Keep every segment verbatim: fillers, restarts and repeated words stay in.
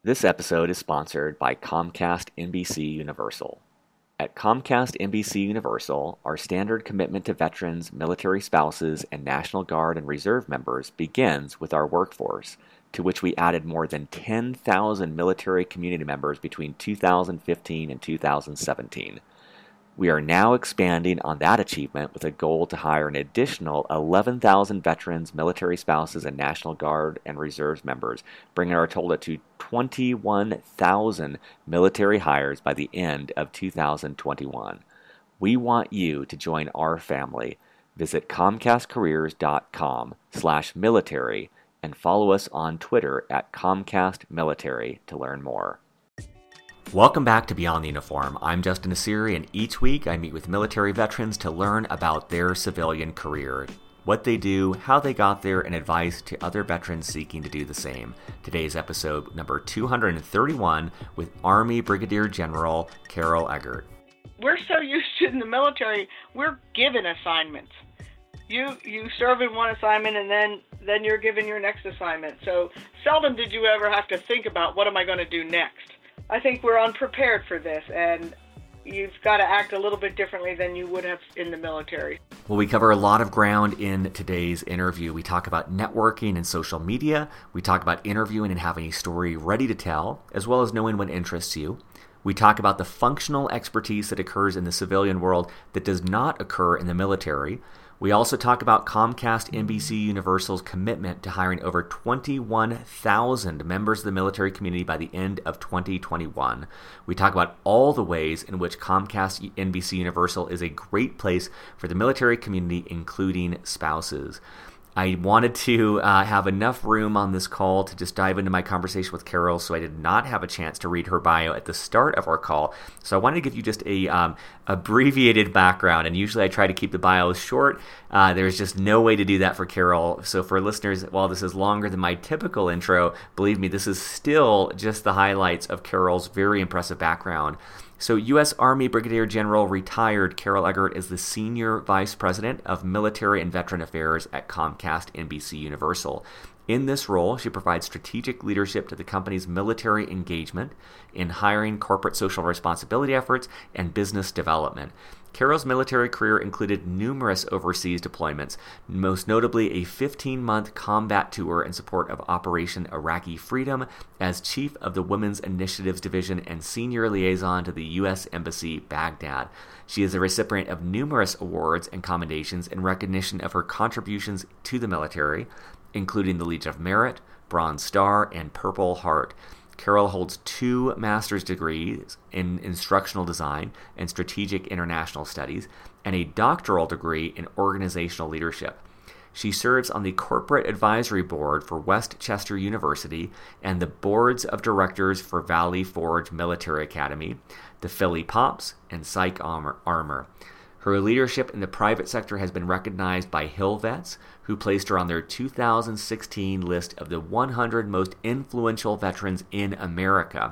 This episode is sponsored by Comcast N B C Universal. At Comcast N B C Universal, our standard commitment to veterans, military spouses, and National Guard and Reserve members begins with our workforce, to which we added more than ten thousand military community members between two thousand fifteen and two thousand seventeen. We are now expanding on that achievement with a goal to hire an additional eleven thousand veterans, military spouses, and National Guard and Reserve members, bringing our total to twenty-one thousand military hires by the end of two thousand twenty-one. We want you to join our family. Visit comcastcareers.com slash military and follow us on Twitter at Comcast Military to learn more. Welcome back to Beyond the Uniform. I'm Justin Asiri, and each week I meet with military veterans to learn about their civilian career, what they do, how they got there, and advice to other veterans seeking to do the same. Today's episode number two hundred thirty-one with Army Brigadier General Carol Eggert. We're so used to in the military, we're given assignments. You you serve in one assignment and then, then you're given your next assignment. So seldom did you ever have to think about what am I going to do next. I think we're unprepared for this, and you've got to act a little bit differently than you would have in the military. Well, we cover a lot of ground in today's interview. We talk about networking and social media. We talk about interviewing and having a story ready to tell, as well as knowing what interests you. We talk about the functional expertise that occurs in the civilian world that does not occur in the military. We also talk about Comcast N B C Universal's commitment to hiring over twenty-one thousand members of the military community by the end of twenty twenty-one. We talk about all the ways in which Comcast N B C Universal is a great place for the military community, including spouses. I wanted to uh, have enough room on this call to just dive into my conversation with Carol, so I did not have a chance to read her bio at the start of our call. So I wanted to give you just a um, abbreviated background, and usually I try to keep the bios short. Uh, there's just no way to do that for Carol. So for listeners, while this is longer than my typical intro, believe me, this is still just the highlights of Carol's very impressive background. So U S Army Brigadier General retired Carol Eggert is the Senior Vice President of Military and Veteran Affairs at Comcast N B C Universal. In this role, she provides strategic leadership to the company's military engagement in hiring, corporate social responsibility efforts, and business development. Carol's military career included numerous overseas deployments, most notably a fifteen-month combat tour in support of Operation Iraqi Freedom as Chief of the Women's Initiatives Division and Senior Liaison to the U S Embassy, Baghdad. She is a recipient of numerous awards and commendations in recognition of her contributions to the military, including the Legion of Merit, Bronze Star, and Purple Heart. Carol holds two master's degrees in instructional design and strategic international studies and a doctoral degree in organizational leadership. She serves on the corporate advisory board for West Chester University and the boards of directors for Valley Forge Military Academy, the Philly Pops, and Psych Armor. Her leadership in the private sector has been recognized by Hill Vets, who placed her on their two thousand sixteen list of the one hundred most influential veterans in America,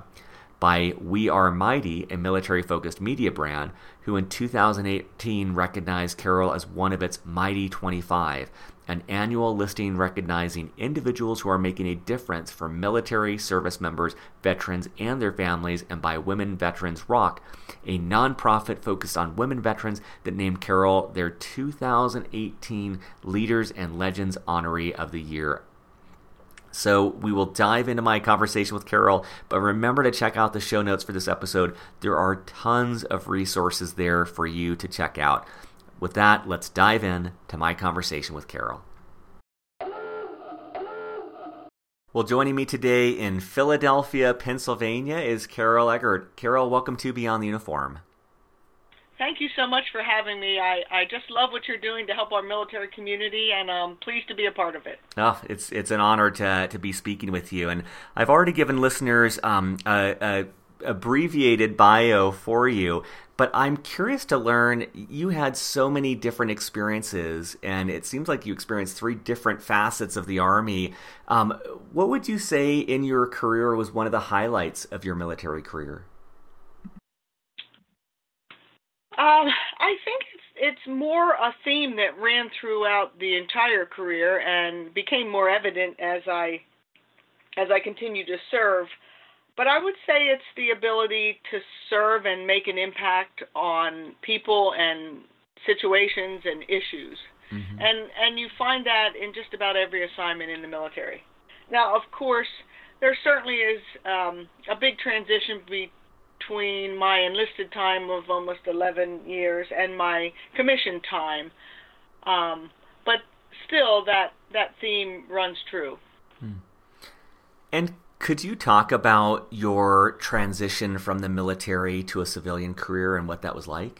by We Are Mighty, a military-focused media brand, who in two thousand eighteen recognized Carol as one of its Mighty twenty-five, an annual listing recognizing individuals who are making a difference for military service members, veterans, and their families, and by Women Veterans Rock, a nonprofit focused on women veterans that named Carol their two thousand eighteen Leaders and Legends Honoree of the Year. So we will dive into my conversation with Carol, but remember to check out the show notes for this episode. There are tons of resources there for you to check out. With that, let's dive in to my conversation with Carol. Well, joining me today in Philadelphia, Pennsylvania is Carol Eggert. Carol, welcome to Beyond the Uniform. Thank you so much for having me. I, I just love what you're doing to help our military community, and I'm pleased to be a part of it. Oh, it's it's an honor to to be speaking with you. And I've already given listeners um, a, a abbreviated bio for you, but I'm curious to learn, you had so many different experiences, and it seems like you experienced three different facets of the Army. Um, what would you say in your career was one of the highlights of your military career? Um, I think it's, it's more a theme that ran throughout the entire career and became more evident as I as I continued to serve. But I would say it's the ability to serve and make an impact on people and situations and issues. Mm-hmm. And and you find that in just about every assignment in the military. Now, of course, there certainly is um, a big transition between my enlisted time of almost eleven years and my commission time. Um, but still, that, that theme runs true. Hmm. And could you talk about your transition from the military to a civilian career and what that was like?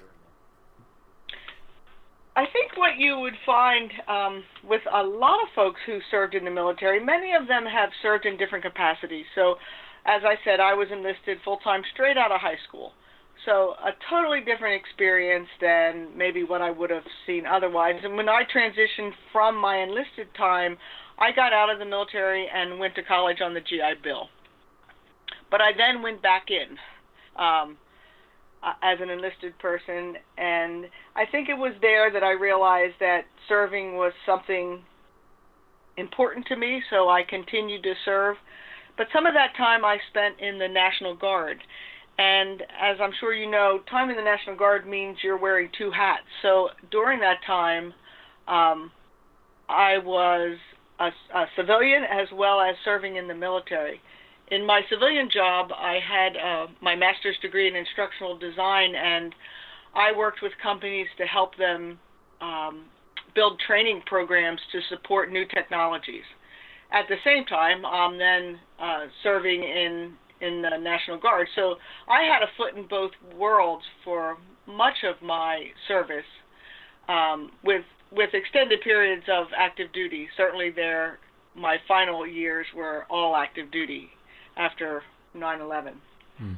I think what you would find um, with a lot of folks who served in the military, many of them have served in different capacities. So, as I said, I was enlisted full-time straight out of high school. So a totally different experience than maybe what I would have seen otherwise. And when I transitioned from my enlisted time, I got out of the military and went to college on the G I Bill. But I then went back in um, as an enlisted person, and I think it was there that I realized that serving was something important to me, so I continued to serve. But some of that time I spent in the National Guard. And as I'm sure you know, time in the National Guard means you're wearing two hats. So during that time, um, I was a, a civilian as well as serving in the military. In my civilian job, I had uh, my master's degree in instructional design, and I worked with companies to help them um, build training programs to support new technologies. At the same time, I'm then uh, serving in in the National Guard. So I had a foot in both worlds for much of my service, um, with with extended periods of active duty. Certainly there, my final years were all active duty after nine eleven. Hmm.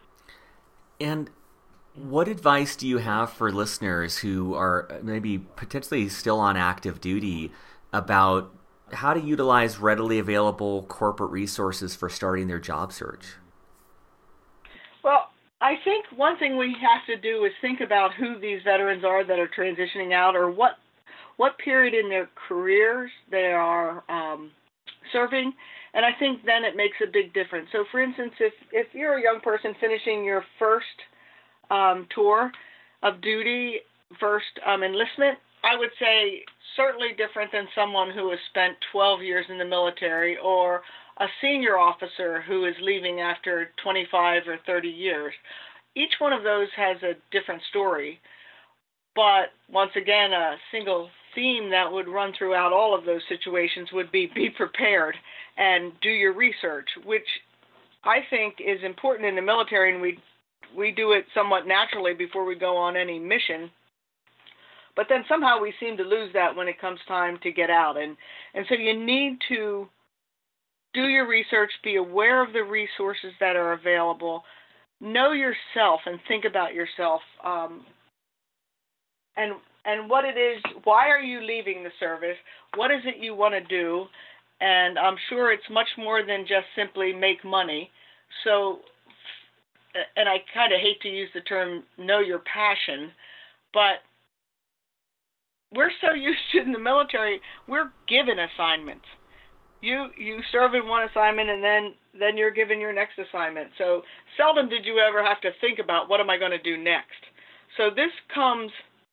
And what advice do you have for listeners who are maybe potentially still on active duty about how to utilize readily available corporate resources for starting their job search? Well, I think one thing we have to do is think about who these veterans are that are transitioning out, or what what period in their careers they are um, serving, and I think then it makes a big difference. So, for instance, if, if you're a young person finishing your first um, tour of duty, first um, enlistment, I would say certainly different than someone who has spent twelve years in the military, or a senior officer who is leaving after twenty-five or thirty years. Each one of those has a different story, but once again, a single theme that would run throughout all of those situations would be be prepared and do your research, which I think is important in the military, and we we do it somewhat naturally before we go on any mission. But then somehow we seem to lose that when it comes time to get out. And, and so you need to do your research, be aware of the resources that are available, know yourself and think about yourself, um, and and what it is, why are you leaving the service, what is it you want to do, and I'm sure it's much more than just simply make money. So, and I kind of hate to use the term know your passion, but we're so used to in the military, we're given assignments. You you serve in one assignment, and then, then you're given your next assignment. So seldom did you ever have to think about, what am I going to do next? So this comes,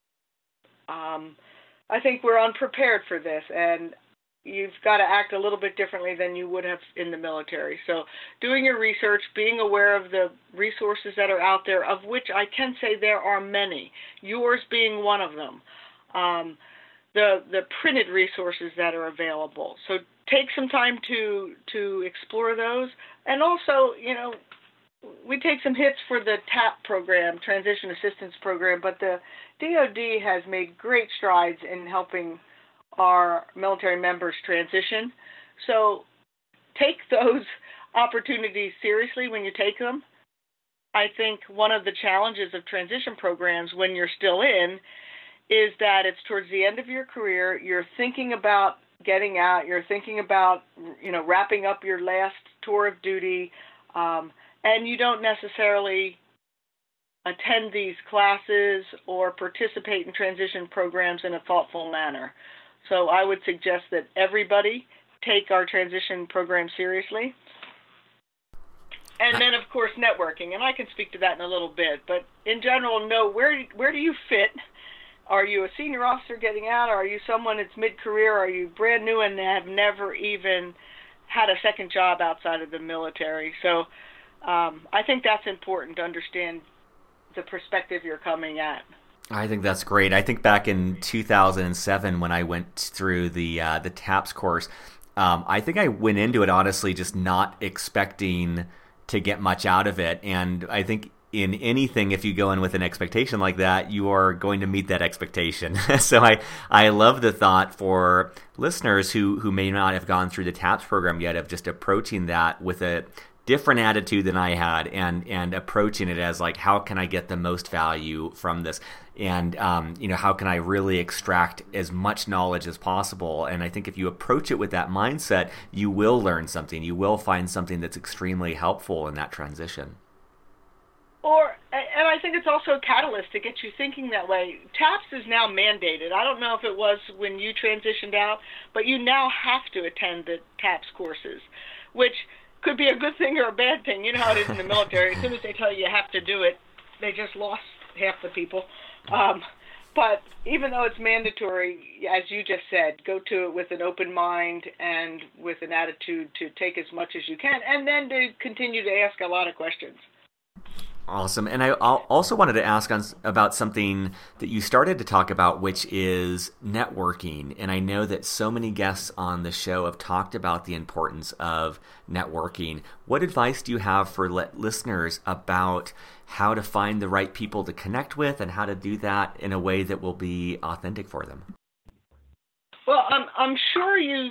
um, I think we're unprepared for this, and you've got to act a little bit differently than you would have in the military. So doing your research, being aware of the resources that are out there, of which I can say there are many, yours being one of them. Um, the the printed resources that are available. So take some time to to explore those, and also, you know, we take some hits for the TAP program, Transition Assistance Program, but the D O D has made great strides in helping our military members transition. So take those opportunities seriously when you take them. I think one of the challenges of transition programs when you're still in is that it's towards the end of your career, you're thinking about getting out, you're thinking about, you know, wrapping up your last tour of duty, um, and you don't necessarily attend these classes or participate in transition programs in a thoughtful manner. So I would suggest that everybody take our transition program seriously. And then, of course, networking, and I can speak to that in a little bit. But in general, know where where do you fit? Are you a senior officer getting out? Are you someone that's mid-career? Are you brand new and have never even had a second job outside of the military? So um, I think that's important to understand the perspective you're coming at. I think that's great. I think back in two thousand seven when I went through the uh, the TAPS course, um, I think I went into it honestly just not expecting to get much out of it. And I think in anything, if you go in with an expectation like that, you are going to meet that expectation. So I, I love the thought for listeners who, who may not have gone through the TAPS program yet of just approaching that with a different attitude than I had, and and approaching it as like, how can I get the most value from this, and um, you know, how can I really extract as much knowledge as possible? And I think if you approach it with that mindset, you will learn something. You will find something that's extremely helpful in that transition. Or, and I think it's also a catalyst to get you thinking that way. TAPS is now mandated. I don't know if it was when you transitioned out, but you now have to attend the TAPS courses, which could be a good thing or a bad thing. You know how it is in the military. As soon as they tell you you have to do it, they just lost half the people. Um, but even though it's mandatory, as you just said, go to it with an open mind and with an attitude to take as much as you can, and then to continue to ask a lot of questions. Awesome. And I also wanted to ask on, about something that you started to talk about, which is networking. And I know that so many guests on the show have talked about the importance of networking. What advice do you have for le- listeners about how to find the right people to connect with and how to do that in a way that will be authentic for them? Well, I'm, I'm sure you've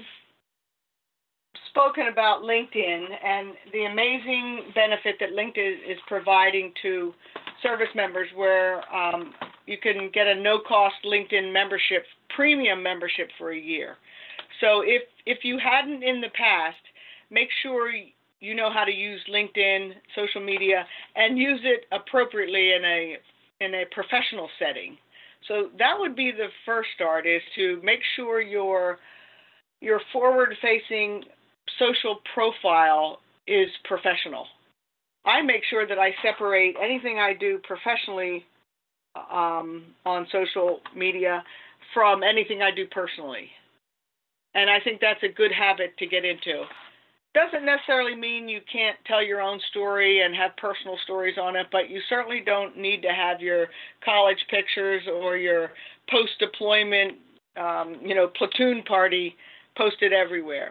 spoken about LinkedIn and the amazing benefit that LinkedIn is providing to service members, where um, you can get a no-cost LinkedIn membership, premium membership for a year. So if if you hadn't in the past, make sure you know how to use LinkedIn, social media, and use it appropriately in a in a professional setting. So that would be the first start, is to make sure your your forward-facing social profile is professional. I make sure that I separate anything I do professionally um, on social media from anything I do personally. And I think that's a good habit to get into. Doesn't necessarily mean you can't tell your own story and have personal stories on it, but you certainly don't need to have your college pictures or your post-deployment, um, you know, platoon party posted everywhere.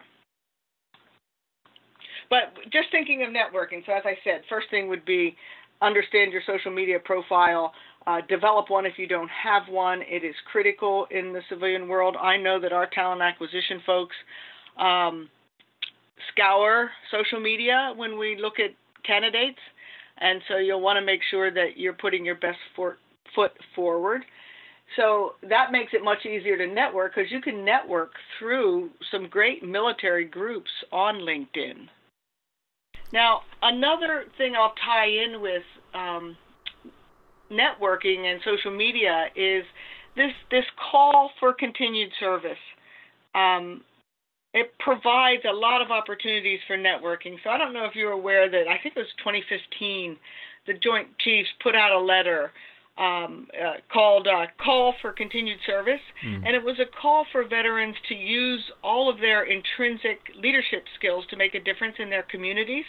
But just thinking of networking, so as I said, first thing would be understand your social media profile. Uh, develop one if you don't have one. It is critical in the civilian world. I know that our talent acquisition folks um, scour social media when we look at candidates, and so you'll want to make sure that you're putting your best for, foot forward. So that makes it much easier to network, because you can network through some great military groups on LinkedIn. Now, another thing I'll tie in with um, networking and social media is this this call for continued service. Um, it provides a lot of opportunities for networking. So I don't know if you're aware that I think it was twenty fifteen, the Joint Chiefs put out a letter um, uh, called uh, Call for Continued Service, mm. and it was a call for veterans to use all of their intrinsic leadership skills to make a difference in their communities.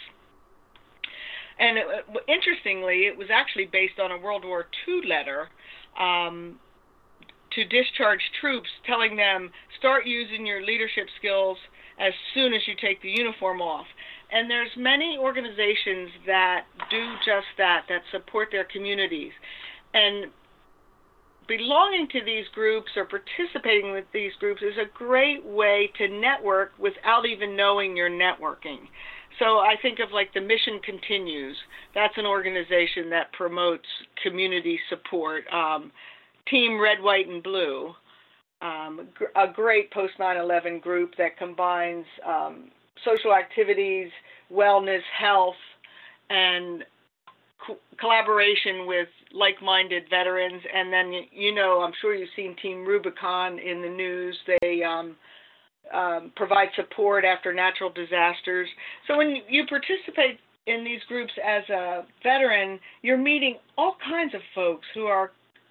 And it, interestingly, it was actually based on a World War Two letter um, to discharge troops, telling them, start using your leadership skills as soon as you take the uniform off. And there's many organizations that do just that, that support their communities. And belonging to these groups or participating with these groups is a great way to network without even knowing you're networking. So I think of like the Mission Continues. That's an organization that promotes community support. Um, Team Red, White, and Blue, um, a great post nine eleven group that combines um, social activities, wellness, health, and co- collaboration with like-minded veterans. And then, you know, I'm sure you've seen Team Rubicon in the news. They um, Um, provide support after natural disasters. So when you participate in these groups as a veteran, you're meeting all kinds of folks who are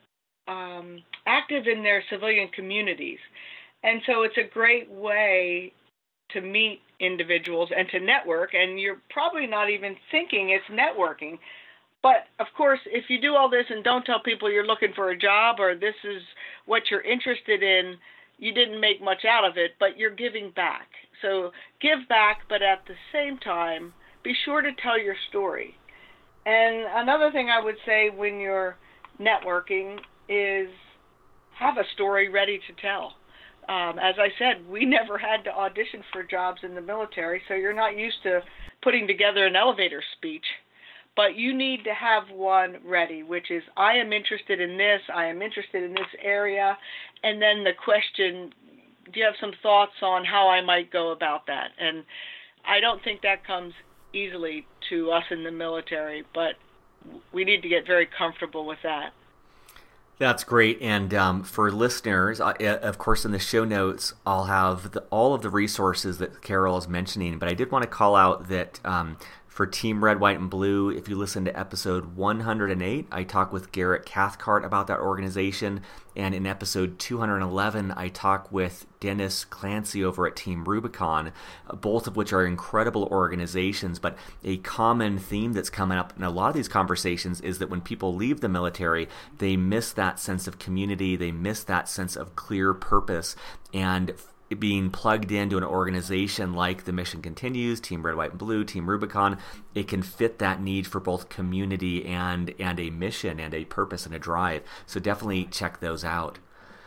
um, active in their civilian communities. And so it's a great way to meet individuals and to network, and you're probably not even thinking it's networking. But, of course, if you do all this and don't tell people you're looking for a job or this is what you're interested in, you didn't make much out of it, but you're giving back. So give back, but at the same time, be sure to tell your story. And another thing I would say when you're networking is have a story ready to tell. Um, as I said, we never had to audition for jobs in the military, so you're not used to putting together an elevator speech. But you need to have one ready, which is, I am interested in this, I am interested in this area, and then the question, do you have some thoughts on how I might go about that? And I don't think that comes easily to us in the military, but we need to get very comfortable with that. That's great. And um, for listeners, uh, of course, in the show notes, I'll have the, all of the resources that Carol is mentioning. But I did want to call out that um, for Team Red, White, and Blue, if you listen to episode one hundred eight, I talk with Garrett Cathcart about that organization. And in episode two hundred eleven, I talk with Dennis Clancy over at Team Rubicon, both of which are incredible organizations. But a common theme that's coming up in a lot of these conversations is that when people leave the military, they miss that sense of community, they miss that sense of clear purpose, and being plugged into an organization like the Mission Continues, Team Red, White, and Blue, Team Rubicon, it can fit that need for both community and and a mission and a purpose and a drive. So definitely check those out.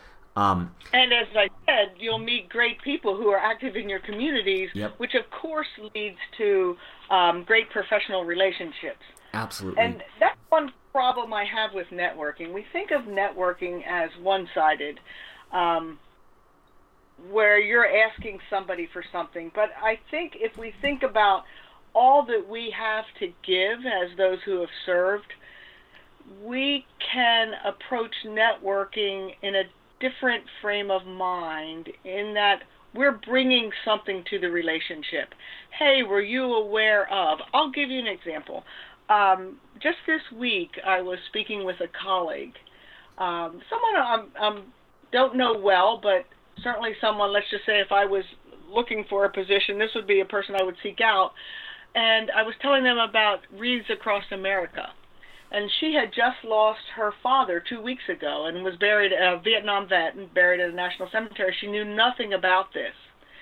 Um, and as I said, you'll meet great people who are active in your communities, yep. which of course leads to um, great professional relationships. Absolutely. And that's one problem I have with networking. We think of networking as one-sided, um, where you're asking somebody for something. But I think if we think about all that we have to give as those who have served, we can approach networking in a different frame of mind, in that we're bringing something to the relationship. Hey, were you aware of? I'll give you an example. Um, just this week, I was speaking with a colleague, um, someone I um, don't know well, but certainly someone, let's just say if I was looking for a position, this would be a person I would seek out. And I was telling them about Wreaths Across America. And she had just lost her father two weeks ago and was buried, a Vietnam vet, and buried at a national cemetery. She knew nothing about this.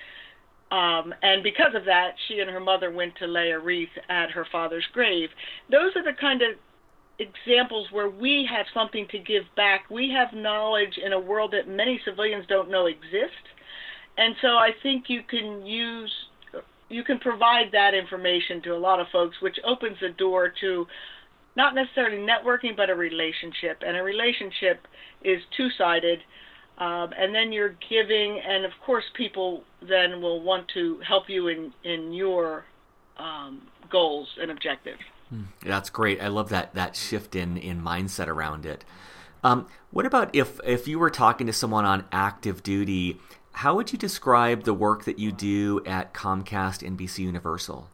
Um, and because of that, she and her mother went to lay a wreath at her father's grave. Those are the kind of examples where we have something to give back. We have knowledge in a world that many civilians don't know exists. And so I think you can use, you can provide that information to a lot of folks, which opens the door to not necessarily networking, but a relationship. And a relationship is two-sided. Um, and then you're giving, and of course people then will want to help you in, in your um, goals and objectives. That's great. I love that that shift in, in mindset around it. Um, what about if, if you were talking to someone on active duty, how would you describe the work that you do at Comcast N B C Universal?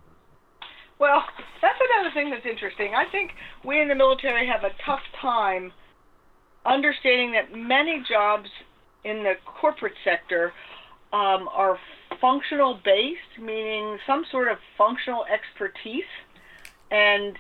Well, that's another thing that's interesting. I think we in the military have a tough time understanding that many jobs in the corporate sector um, are functional based, meaning some sort of functional expertise. And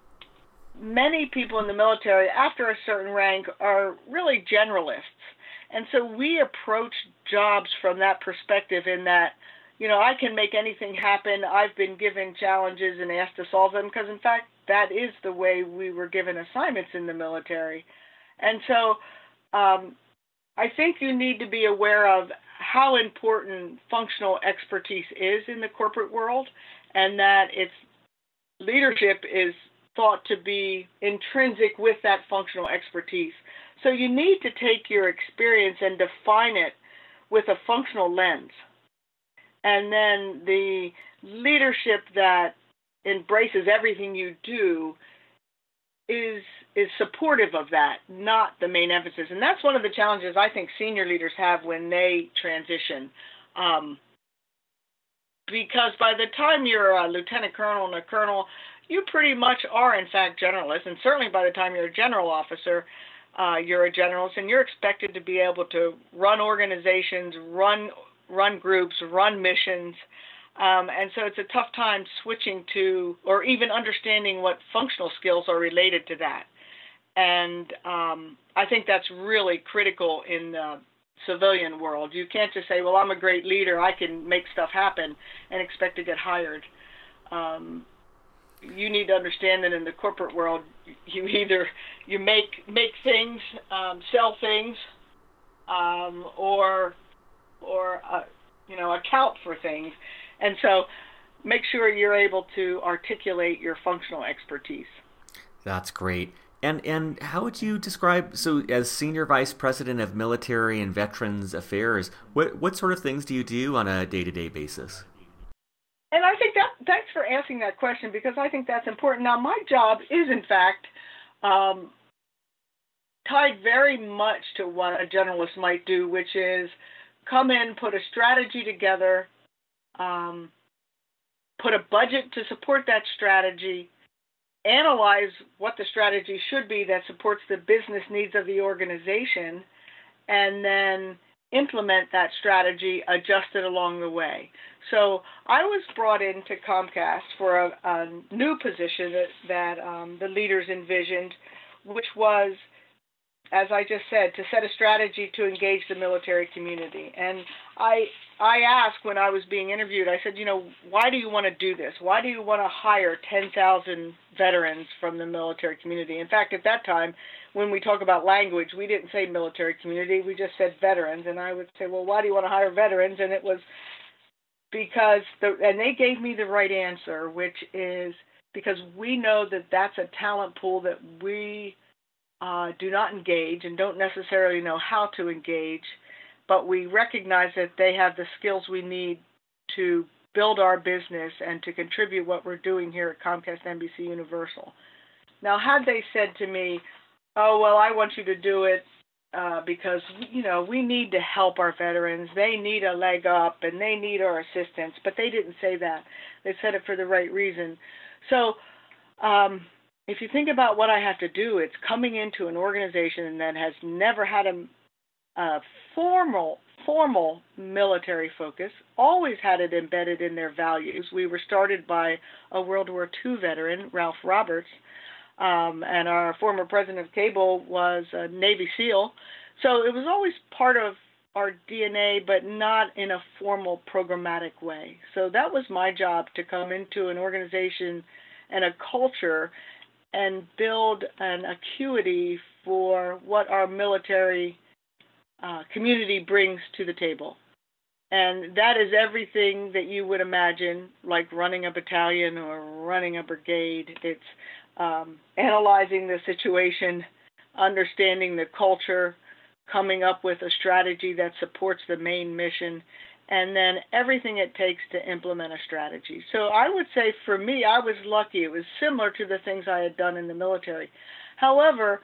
many people in the military, after a certain rank, are really generalists. And so we approach jobs from that perspective, in that, you know, I can make anything happen. I've been given challenges and asked to solve them, because, in fact, that is the way we were given assignments in the military. And so um, I think you need to be aware of how important functional expertise is in the corporate world, and that its leadership is thought to be intrinsic with that functional expertise. So you need to take your experience and define it with a functional lens. And then the leadership that embraces everything you do is is supportive of that, not the main emphasis. And that's one of the challenges I think senior leaders have when they transition. Um, because by the time you're a lieutenant colonel and a colonel, you pretty much are, in fact, generalists. And certainly by the time you're a general officer, uh, you're a generalist, and you're expected to be able to run organizations, run run groups, run missions. Um, and so it's a tough time switching to, or even understanding what functional skills are related to that. And um, I think that's really critical in the civilian world. You can't just say, well, I'm a great leader, I can make stuff happen, and expect to get hired. Um, you need to understand that in the corporate world, you either you make make things, um, sell things, um, or or uh, you know account for things, and so make sure you're able to articulate your functional expertise. That's great. And and how would you describe, so as Senior Vice President of Military and Veterans Affairs, what what sort of things do you do on a day-to-day basis? And I think that, thanks for asking that question, because I think that's important. Now, my job is, in fact, um, tied very much to what a generalist might do, which is come in, put a strategy together, um, put a budget to support that strategy, analyze what the strategy should be that supports the business needs of the organization, and then implement that strategy, adjust it along the way. So I was brought into Comcast for a, a new position that, that um, the leaders envisioned, which was, as I just said, to set a strategy to engage the military community. And I I asked when I was being interviewed, I said, you know, why do you want to do this? Why do you want to hire ten thousand veterans from the military community? In fact, at that time, when we talk about language, we didn't say military community, we just said veterans. And I would say, well, why do you want to hire veterans? And it was because, the, and they gave me the right answer, which is because we know that that's a talent pool that we uh, do not engage and don't necessarily know how to engage, but we recognize that they have the skills we need to build our business and to contribute what we're doing here at Comcast N B C Universal. Now, had they said to me, oh, well, I want you to do it uh, because, you know, we need to help our veterans. They need a leg up and they need our assistance. But they didn't say that. They said it for the right reason. So um, if you think about what I have to do, it's coming into an organization that has never had a, a formal formal military focus, always had it embedded in their values. We were started by a World War Two veteran, Ralph Roberts, um, and our former president of cable was a Navy SEAL. So it was always part of our D N A, but not in a formal programmatic way. So that was my job, to come into an organization and a culture and build an acuity for what our military Uh, community brings to the table. And that is everything that you would imagine, like running a battalion or running a brigade. It's um, analyzing the situation, understanding the culture, coming up with a strategy that supports the main mission, and then everything it takes to implement a strategy. So I would say for me, I was lucky. It was similar to the things I had done in the military. However,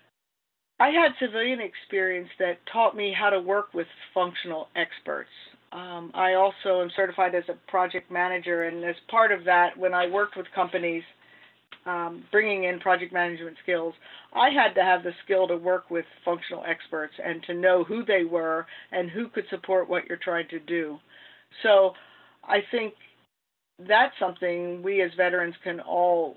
I had civilian experience that taught me how to work with functional experts. Um, I also am certified as a project manager, and as part of that, when I worked with companies um, bringing in project management skills, I had to have the skill to work with functional experts and to know who they were and who could support what you're trying to do. So I think that's something we as veterans can all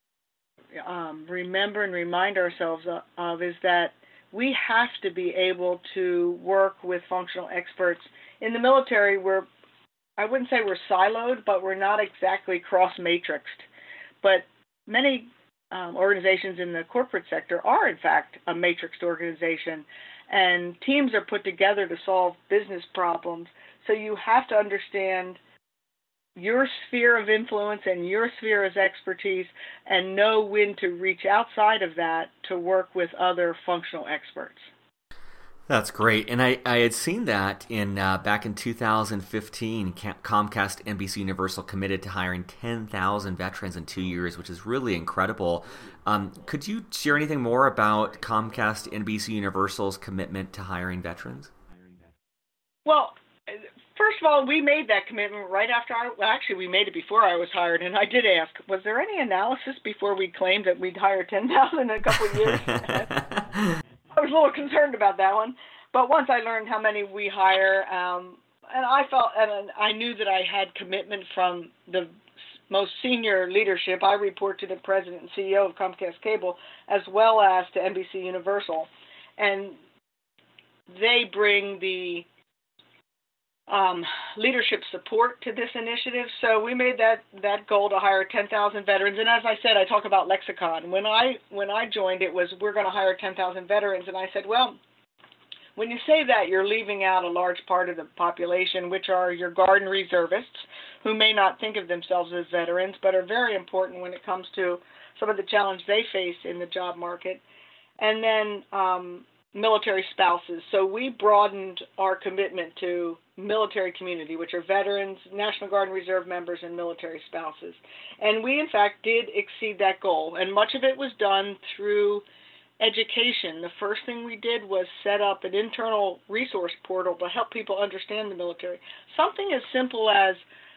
Um, remember and remind ourselves of, is that we have to be able to work with functional experts. In the military, we're, I wouldn't say we're siloed, but we're not exactly cross-matrixed. But many um, organizations in the corporate sector are, in fact, a matrixed organization, and teams are put together to solve business problems. So you have to understand your sphere of influence and your sphere of expertise, and know when to reach outside of that to work with other functional experts. That's great. And I, I had seen that in uh, back in two thousand fifteen, Comcast N B C Universal committed to hiring ten thousand veterans in two years, which is really incredible. Um, could you share anything more about Comcast N B C Universal's commitment to hiring veterans? Well, first of all, we made that commitment right after I, well, actually, we made it before I was hired, and I did ask, was there any analysis before we claimed that we'd hire ten thousand in a couple of years? I was a little concerned about that one, but once I learned how many we hire, um, and I felt, and I knew that I had commitment from the most senior leadership. I report to the president and C E O of Comcast Cable, as well as to N B C Universal, and they bring the um, leadership support to this initiative. So we made that, that goal to hire ten thousand veterans. And as I said, I talk about lexicon. When I when I joined, it was we're going to hire ten thousand veterans, and I said, well, when you say that, you're leaving out a large part of the population, which are your Guard and reservists, who may not think of themselves as veterans, but are very important when it comes to some of the challenge they face in the job market, and then um, military spouses. So we broadened our commitment to military community, which are veterans, National Guard and Reserve members, and military spouses. And we, in fact, did exceed that goal, and much of it was done through education. The first thing we did was set up an internal resource portal to help people understand the military. Something as simple as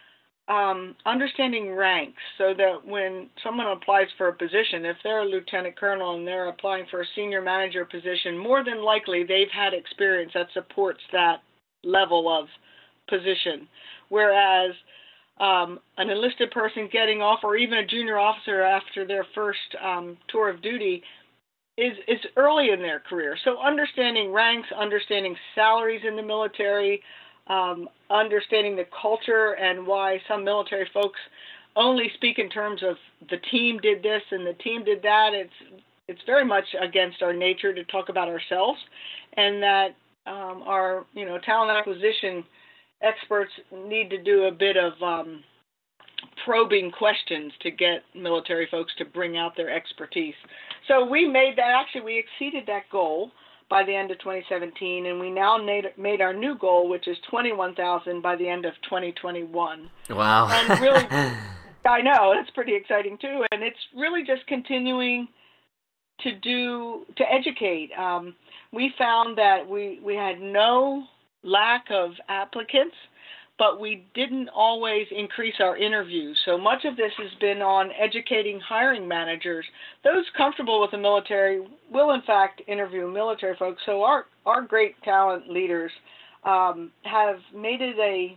um, understanding ranks, so that when someone applies for a position, if they're a lieutenant colonel and they're applying for a senior manager position, more than likely they've had experience that supports that level of position. Whereas um, an enlisted person getting off, or even a junior officer after their first um, tour of duty, is is early in their career. So understanding ranks, understanding salaries in the military, um, understanding the culture and why some military folks only speak in terms of the team did this and the team did that. It's it's very much against our nature to talk about ourselves, and that um, our you know talent acquisition experts need to do a bit of um, probing questions to get military folks to bring out their expertise. So we made that, actually we exceeded that goal by the end of twenty seventeen, and we now made, made our new goal, which is twenty-one thousand by the end of twenty twenty-one. Wow. And really, I know, it's pretty exciting too, and it's really just continuing to do, to educate. Um, we found that we, we had no lack of applicants, but we didn't always increase our interviews. So much of this has been on educating hiring managers. Those comfortable with the military will, in fact, interview military folks. So our, our great talent leaders um, have made it a,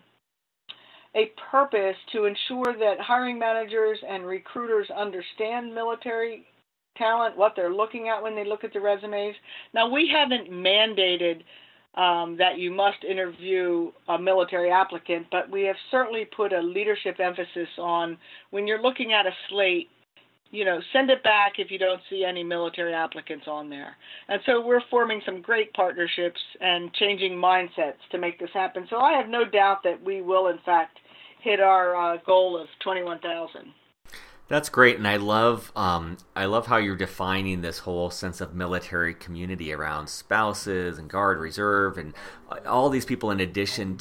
a purpose to ensure that hiring managers and recruiters understand military talent, what they're looking at when they look at the resumes. Now, we haven't mandated Um, that you must interview a military applicant, but we have certainly put a leadership emphasis on when you're looking at a slate, you know, send it back if you don't see any military applicants on there. And so we're forming some great partnerships and changing mindsets to make this happen. So I have no doubt that we will, in fact, hit our uh, goal of twenty-one thousand. That's great, and I love um, I love how you're defining this whole sense of military community around spouses and Guard, Reserve, and all these people in addition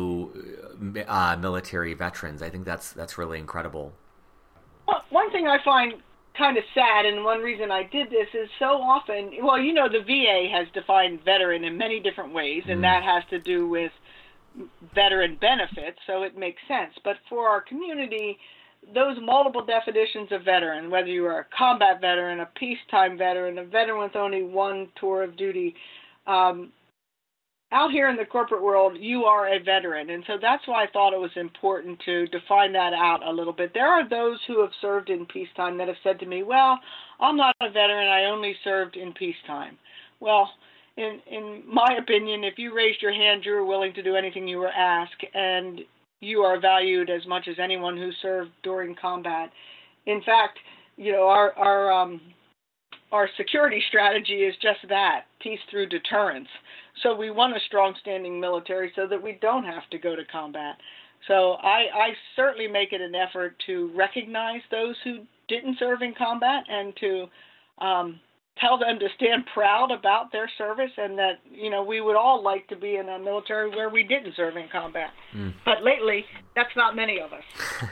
to uh, military veterans. I think that's that's really incredible. Well, one thing I find kind of sad, and one reason I did this is so often, well, you know, the V A has defined veteran in many different ways, and mm. that has to do with veteran benefits, so it makes sense. But for our community, those multiple definitions of veteran, whether you are a combat veteran, a peacetime veteran, a veteran with only one tour of duty, um, out here in the corporate world, you are a veteran. And so that's why I thought it was important to define that out a little bit. There are those who have served in peacetime that have said to me, well, I'm not a veteran, I only served in peacetime. Well, in, in my opinion, if you raised your hand, you were willing to do anything you were asked, and you are valued as much as anyone who served during combat. In fact, you know, our our um, our security strategy is just that, peace through deterrence. So we want a strong standing military so that we don't have to go to combat. So I, I certainly make it an effort to recognize those who didn't serve in combat and to um, tell them to stand proud about their service, and that, you know, we would all like to be in a military where we didn't serve in combat. Mm. But lately, that's not many of us.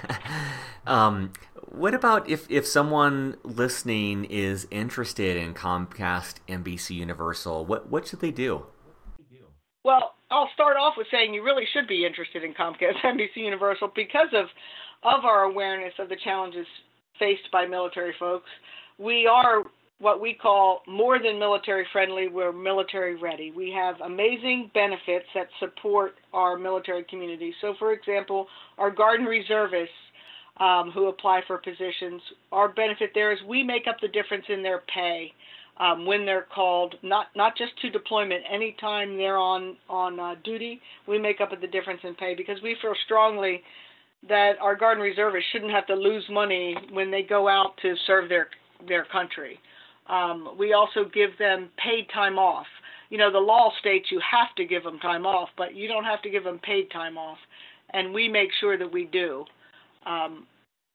um, what about if, if someone listening is interested in Comcast N B C Universal, what, what should they do? Well, I'll start off with saying you really should be interested in Comcast N B C Universal because of, of our awareness of the challenges faced by military folks. We are what we call more than military friendly, we're military ready. We have amazing benefits that support our military community. So, for example, our Guard and Reservists um, who apply for positions, our benefit there is we make up the difference in their pay um, when they're called, not not just to deployment, anytime they're on, on uh, duty, we make up the difference in pay because we feel strongly that our Guard and Reservists shouldn't have to lose money when they go out to serve their their country. Um, we also give them paid time off. You know, the law states you have to give them time off, but you don't have to give them paid time off, and we make sure that we do. Um,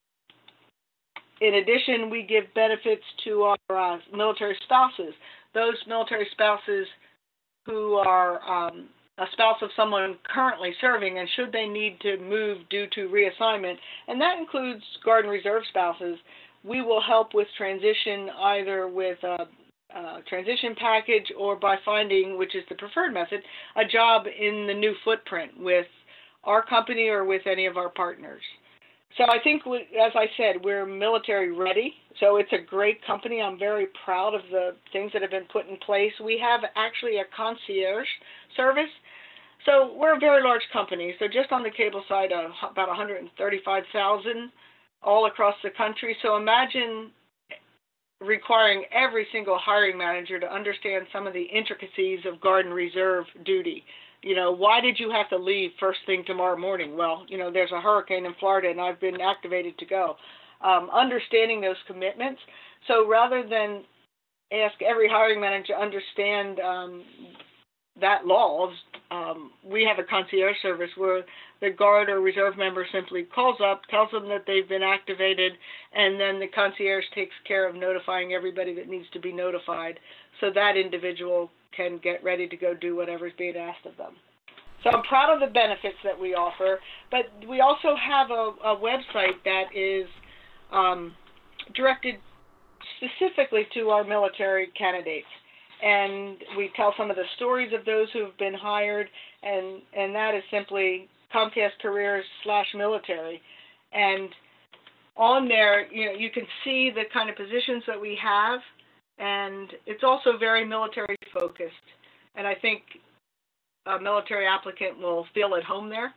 in addition, we give benefits to our uh, military spouses. Those military spouses who are um, a spouse of someone currently serving, and should they need to move due to reassignment, and that includes Guard and Reserve spouses, we will help with transition either with a, a transition package or by finding, which is the preferred method, a job in the new footprint with our company or with any of our partners. So I think, we, as I said, we're military ready. So it's a great company. I'm very proud of the things that have been put in place. We have actually a concierge service. So we're a very large company. So just on the cable side, uh, about one hundred thirty-five thousand all across the country. So imagine requiring every single hiring manager to understand some of the intricacies of Guard and Reserve duty. You know, why did you have to leave first thing tomorrow morning? Well, you know, there's a hurricane in Florida and I've been activated to go. Um, understanding those commitments. So rather than ask every hiring manager to understand um, that laws, um, we have a concierge service where the Guard or Reserve member simply calls up, tells them that they've been activated, and then the concierge takes care of notifying everybody that needs to be notified so that individual can get ready to go do whatever's being asked of them. So I'm proud of the benefits that we offer, but we also have a, a website that is um, directed specifically to our military candidates. And we tell some of the stories of those who have been hired, and, and that is simply Comcast Careers slash military. And on there, you know, you can see the kind of positions that we have, and it's also very military focused. And I think a military applicant will feel at home there.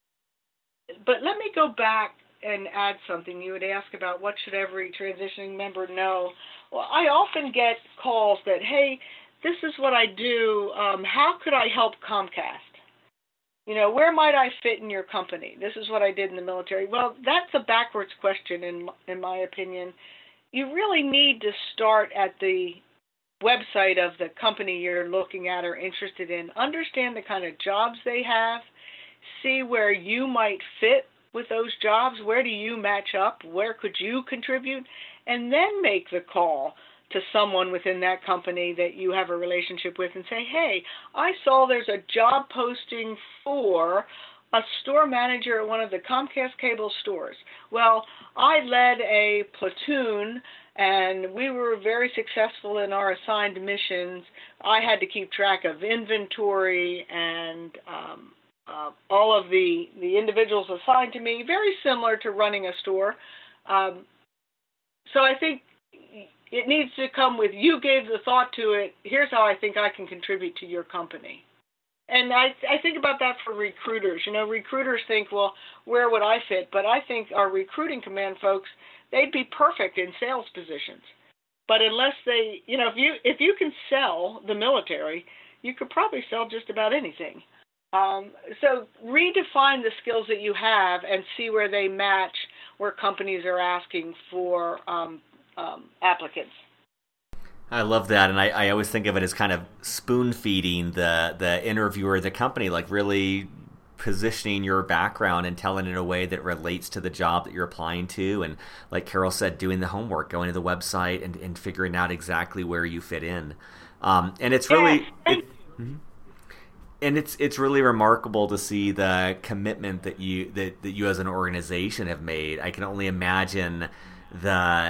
But let me go back and add something. You would ask about what should every transitioning member know. Well, I often get calls that, hey, this is what I do. Um, how could I help Comcast? You know, where might I fit in your company? This is what I did in the military. Well, that's a backwards question, in in my opinion. You really need to start at the website of the company you're looking at or interested in. Understand the kind of jobs they have. See where you might fit with those jobs. Where do you match up? Where could you contribute? And then make the call to someone within that company that you have a relationship with and say, hey, I saw there's a job posting for a store manager at one of the Comcast cable stores. Well, I led a platoon and we were very successful in our assigned missions. I had to keep track of inventory and um, uh, all of the, the individuals assigned to me, very similar to running a store. Um, so I think it needs to come with, you gave the thought to it, here's how I think I can contribute to your company. And I, I think about that for recruiters. You know, recruiters think, well, where would I fit? But I think our recruiting command folks, they'd be perfect in sales positions. But unless they, you know, if you if you can sell the military, you could probably sell just about anything. Um, so redefine the skills that you have and see where they match, where companies are asking for um, um, applicants. I love that, and I, I always think of it as kind of spoon-feeding the, the interviewer, the company, like really positioning your background and telling it in a way that relates to the job that you're applying to, and like Carol said, doing the homework, going to the website and, and figuring out exactly where you fit in. Um, and it's really... It, mm-hmm. And it's it's really remarkable to see the commitment that you that, that you as an organization have made. I can only imagine the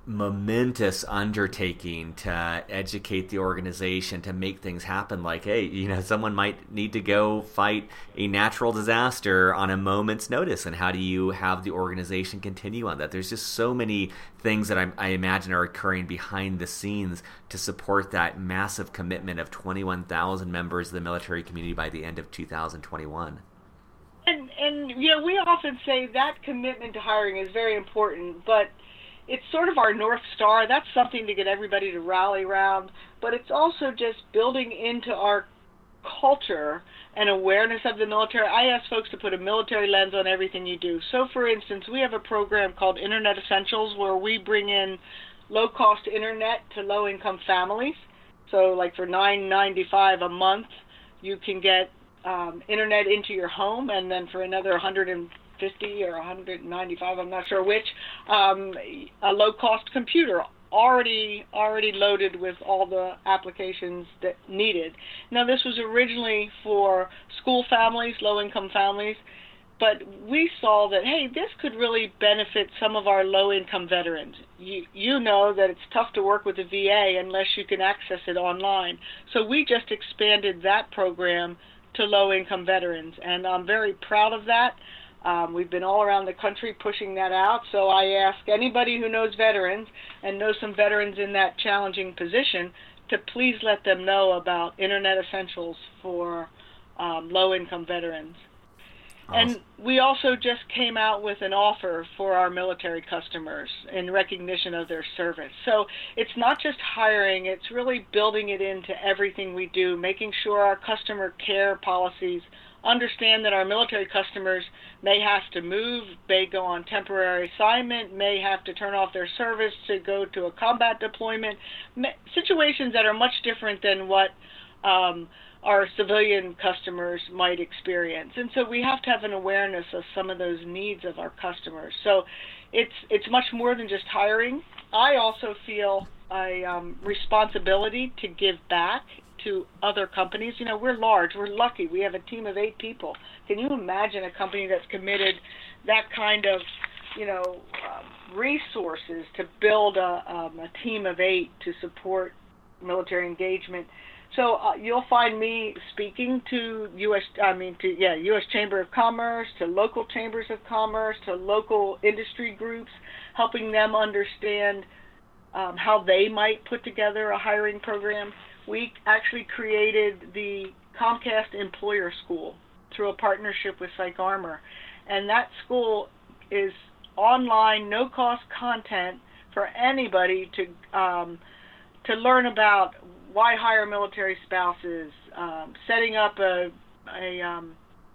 momentous undertaking to educate the organization, to make things happen. Like, hey, you know, someone might need to go fight a natural disaster on a moment's notice, and how do you have the organization continue on that? There's just so many things that I, I imagine are occurring behind the scenes to support that massive commitment of twenty-one thousand members of the military community by the end of two thousand twenty-one. And, and you know, we often say that commitment to hiring is very important, but it's sort of our North Star. That's something to get everybody to rally around, but it's also just building into our culture and awareness of the military. I ask folks to put a military lens on everything you do. So, for instance, we have a program called Internet Essentials where we bring in low-cost internet to low-income families. So, like for nine ninety-five a month, you can get um, internet into your home, and then for another one hundred fifty or one hundred ninety-five, I'm not sure which, um, a low-cost computer already already loaded with all the applications that needed. Now, this was originally for school families, low-income families, but we saw that, hey, this could really benefit some of our low-income veterans. You, you know that it's tough to work with the V A unless you can access it online. So we just expanded that program to low-income veterans, and I'm very proud of that. Um, we've been all around the country pushing that out, so I ask anybody who knows veterans and knows some veterans in that challenging position to please let them know about Internet Essentials for um, low-income veterans. Awesome. And we also just came out with an offer for our military customers in recognition of their service. So it's not just hiring, it's really building it into everything we do, making sure our customer care policies understand that our military customers may have to move, may go on temporary assignment, may have to turn off their service to go to a combat deployment, situations that are much different than what um, our civilian customers might experience. And so we have to have an awareness of some of those needs of our customers. So it's it's much more than just hiring. I also feel a um, responsibility to give back to other companies. You know, we're large, we're lucky, we have a team of eight people. Can you imagine a company that's committed that kind of, you know, uh, resources to build a, um, a team of eight to support military engagement? So uh, you'll find me speaking to U S, I mean, to yeah, U S Chamber of Commerce, to local chambers of commerce, to local industry groups, helping them understand um, how they might put together a hiring program. We actually created the Comcast Employer School through a partnership with PsychArmor, and that school is online, no-cost content for anybody to um, to learn about why hire military spouses, um, setting up a, a um,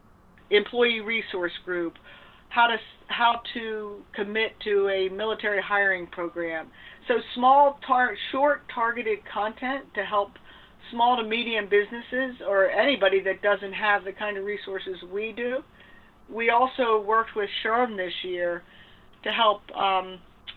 employee resource group, how to how to commit to a military hiring program. So small, tar- short, targeted content to help small to medium businesses or anybody that doesn't have the kind of resources we do. We also worked with SHRM this year to help um,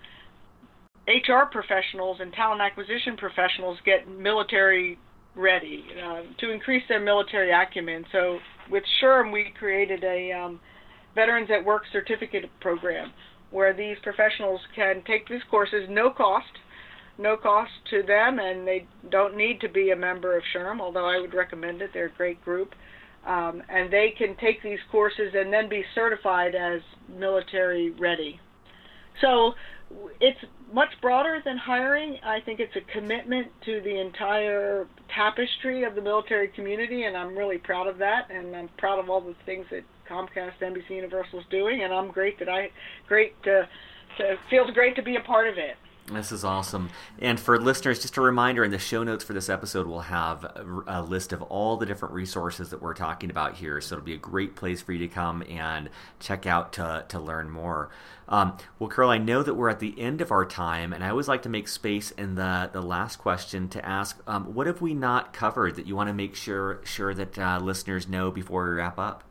H R professionals and talent acquisition professionals get military ready, uh, to increase their military acumen. So with SHRM, we created a um, Veterans at Work certificate program where these professionals can take these courses, no cost, no cost to them, and they don't need to be a member of SHRM, although I would recommend it. They're a great group. Um, and they can take these courses and then be certified as military ready. So it's much broader than hiring. I think it's a commitment to the entire tapestry of the military community, and I'm really proud of that, and I'm proud of all the things that Comcast N B C Universal is doing, and I'm great that I, great to, to feels great to be a part of it. This is awesome. And for listeners, just a reminder, in the show notes for this episode, we'll have a, a list of all the different resources that we're talking about here. So it'll be a great place for you to come and check out to, to learn more. Um, well, Carol, I know that we're at the end of our time, and I always like to make space in the, the last question to ask, um, what have we not covered that you want to make sure, sure that uh, listeners know before we wrap up?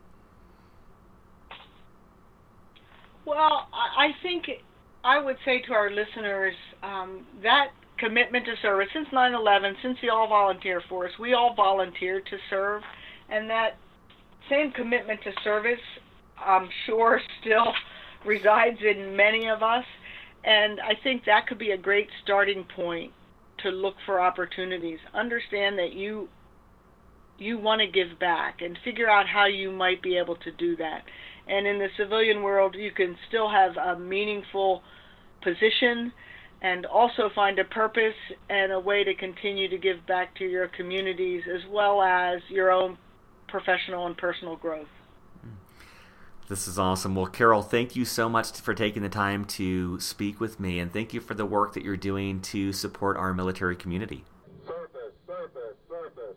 Well, I think I would say to our listeners um, that commitment to service, since nine eleven, since the all-volunteer force, we all volunteered to serve, and that same commitment to service, I'm sure, still resides in many of us. And I think that could be a great starting point to look for opportunities. Understand that you you want to give back and figure out how you might be able to do that. And in the civilian world, you can still have a meaningful position and also find a purpose and a way to continue to give back to your communities as well as your own professional and personal growth. This is awesome. Well, Carol, thank you so much for taking the time to speak with me, and thank you for the work that you're doing to support our military community. Surface, surface, surface.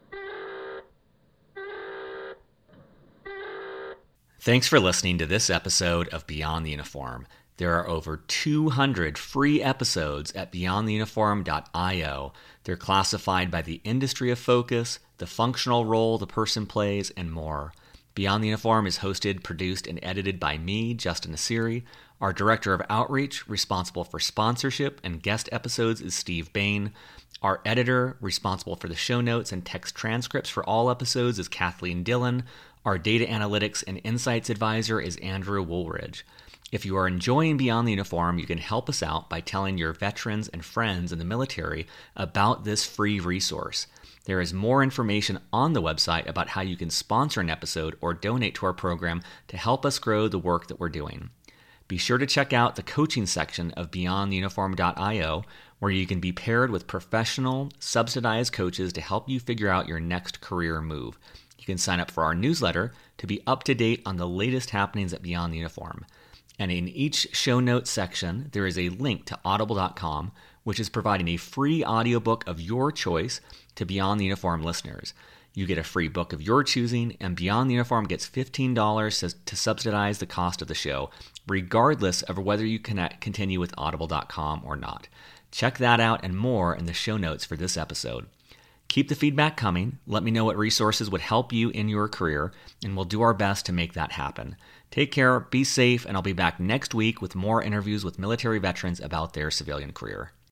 Thanks for listening to this episode of Beyond the Uniform. There are over two hundred free episodes at beyond the uniform dot io. They're classified by the industry of focus, the functional role the person plays, and more. Beyond the Uniform is hosted, produced, and edited by me, Justin Nassiri. Our Director of Outreach, responsible for sponsorship and guest episodes, is Steve Bain. Our editor, responsible for the show notes and text transcripts for all episodes, is Kathleen Dillon. Our data analytics and insights advisor is Andrew Woolridge. If you are enjoying Beyond the Uniform, you can help us out by telling your veterans and friends in the military about this free resource. There is more information on the website about how you can sponsor an episode or donate to our program to help us grow the work that we're doing. Be sure to check out the coaching section of beyond the uniform dot io, where you can be paired with professional, subsidized coaches to help you figure out your next career move. You can sign up for our newsletter to be up to date on the latest happenings at Beyond the Uniform. And in each show notes section, there is a link to audible dot com, which is providing a free audiobook of your choice to Beyond the Uniform listeners. You get a free book of your choosing, and Beyond the Uniform gets fifteen dollars to, to subsidize the cost of the show, regardless of whether you connect, continue with audible dot com or not. Check that out and more in the show notes for this episode. Keep the feedback coming. Let me know what resources would help you in your career, and we'll do our best to make that happen. Take care, be safe, and I'll be back next week with more interviews with military veterans about their civilian career.